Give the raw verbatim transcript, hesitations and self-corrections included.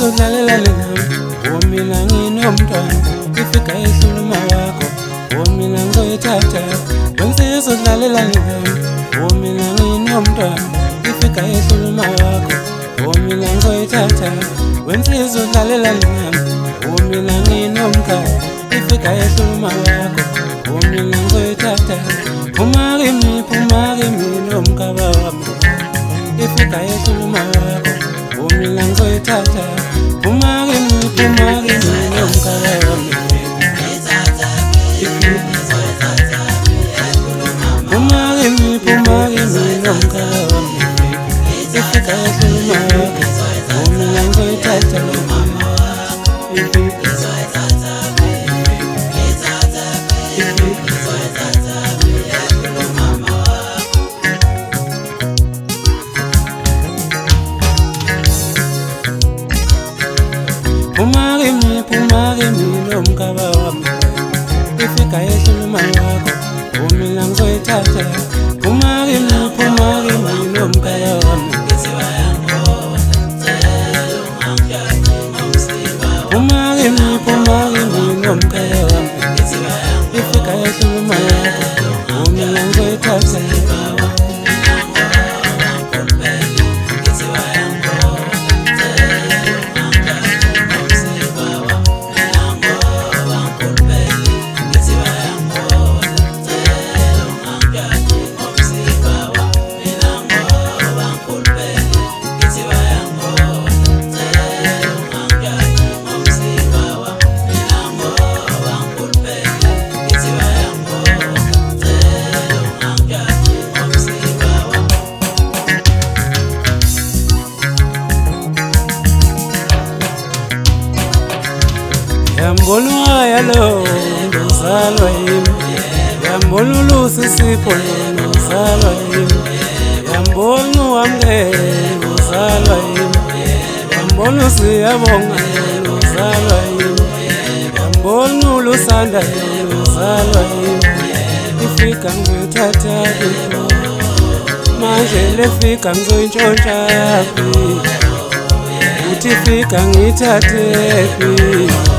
uzodlalela nami, womina nginomntwana, ifika ihluluma wakho, womina ngizoyithatha. Wensizwa udlalela nami, womina nginomntwana, ifika ihluluma wakho, womina ngizoyithatha. Wensizwa udlalela nami, womina nginomkhaya, ifika ihluluma wakho, womina ngizoyithatha. Phuma kimi, phuma kimi nomkhaba wami, ifika ihluluma wakho, womina ngizoyithatha. Phuma kimi, phuma kimi nomkhaba wami, phuma kimi, phuma kimi nomkhaba wami, ifika ihluluma wakho, womina ngizoyithatha. Phuma kimi, phuma kimi nomkhaba wami, ifika ihluluma wakho, womina ngizoyithatha. Phuma kimi, phuma kimi nomkhaba wami, phuma kimi, phuma kimi nomkhaba wami, ifika ihluluma wakho, womina ngizoyithatha. Yambona yalo ndozalwa yimi, yambona ulusisipho ndozalwa yimi, yambona uwamkele ndozalwa yimi, yambona usiyabonga ndozalwa yimi, yambona ulusanda ndozalwa yimi. Ifika ngiyithatha ipho, manje lefika ngizoyintshontsha phi, uthi ifika ngiyithathe phi.